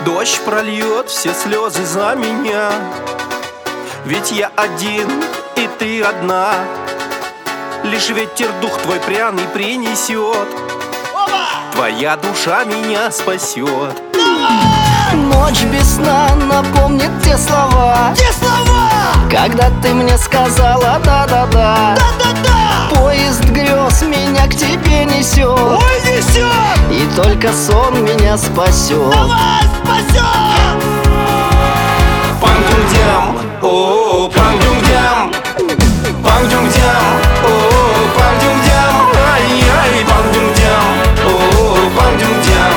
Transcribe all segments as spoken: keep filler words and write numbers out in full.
Дождь прольет все слезы за меня, ведь я один, и ты одна. Лишь ветер дух твой пряный принесет, твоя душа меня спасет. Ночь без сна напомнит те слова, Те слова! когда ты мне сказала да-да-да. Да-да-да! Поезд грез меня к тебе несет, Ой, несет! и только сон меня спасет. Давай, спасем! Пангдюм-дям, о, пангдюм-дям, пангдюм-дям, о, пангдюм-дям, ай-яй, пангдюм-дям, о, пангдюм-дям,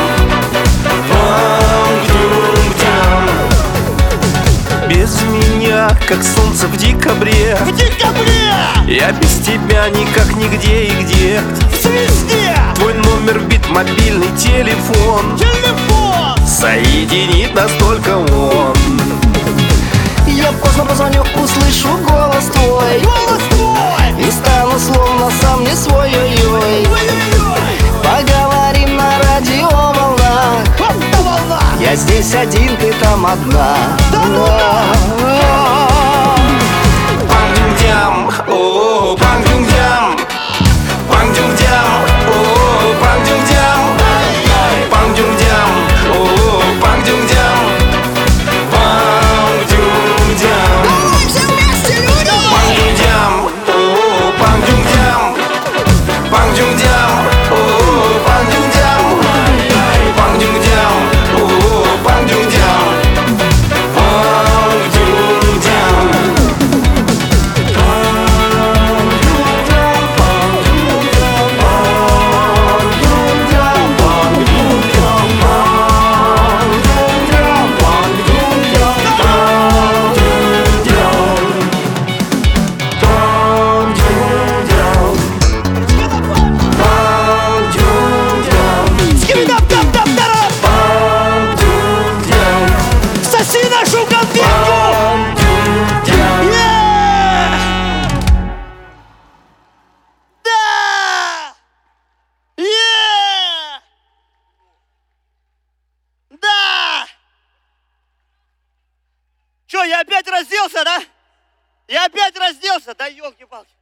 пангдюм-дям. Без меня, как солнце в декабре, В декабре! я без тебя никак нигде и где. В звезде! Твой номер вбит в мобильный телефон, Телефон! соединит нас только он. Я поздно позвоню, услышу голос твой, Голос твой! и стану словно сам не свой. Ой-ой. Ой-ой-ой! Поговорим на радиоволнах, Вот на волна! я здесь один, ты там одна. Пангдюм-дям, о, пангдюм-дям, пангдюм-дям, о, пангдюм-дям, пангдюм-дям, о, пангдюм-дям, пангдюм-дям. Давай все вместе, люди! Пангдюм-дям, о, пангдюм-дям, пангдюм-дям, о, пангдюм-дям, пангдюм-дям, о, пангдюм-дям, пангдюм-дям. Скибидап-дап-дап-дарап! Соси нашу конфетку! Е! Да! Е! Да! Че, я опять разделся, да? Я опять разделся, да елки-палки.